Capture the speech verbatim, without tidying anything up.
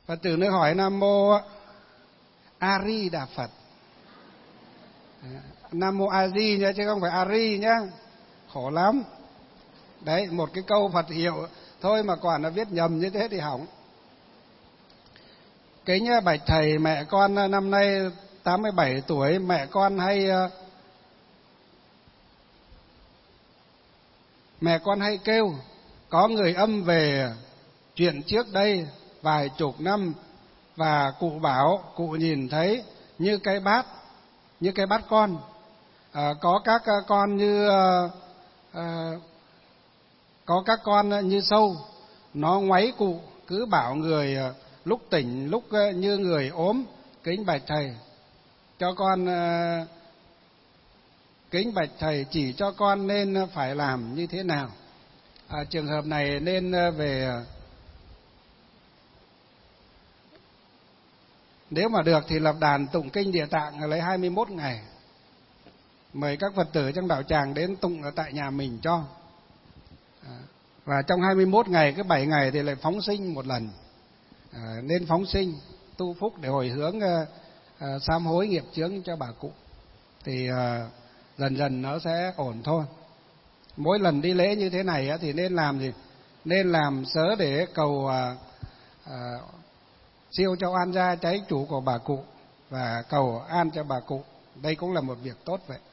Phật tử nữa hỏi Nam Mô A Di Đà Phật. Nam Mô A Di nhá, chứ không phải A Ri nhá. Khổ lắm. Đấy, một cái câu Phật hiệu thôi mà còn nó viết nhầm như thế thì hỏng. Kính bạch thầy, mẹ con năm nay tám mươi bảy tuổi, mẹ con hay mẹ con hay kêu có người âm về chuyện trước đây vài chục năm, và cụ bảo cụ nhìn thấy như cái bát, như cái bát con, à, có các con như à, à, có các con như sâu, nó ngoáy cụ, cứ bảo người lúc tỉnh lúc như người ốm. Kính bạch thầy, cho con à, kính bạch thầy chỉ cho con nên phải làm như thế nào. À, trường hợp này nên về, nếu mà được thì lập đàn tụng kinh Địa Tạng lấy hai mươi mốt ngày, mời các Phật tử trong đạo tràng đến tụng ở tại nhà mình cho. À, và trong hai mươi mốt ngày, cái bảy ngày thì lại phóng sinh một lần. À, nên phóng sinh tu phúc để hồi hướng à, à, sám hối nghiệp chướng cho bà cụ, thì à, dần dần nó sẽ ổn thôi. Mỗi lần đi lễ như thế này á, thì nên làm gì? Nên làm sớ để cầu à, à, siêu cho oan gia trái chủ của bà cụ và cầu an cho bà cụ. Đây cũng là một việc tốt vậy.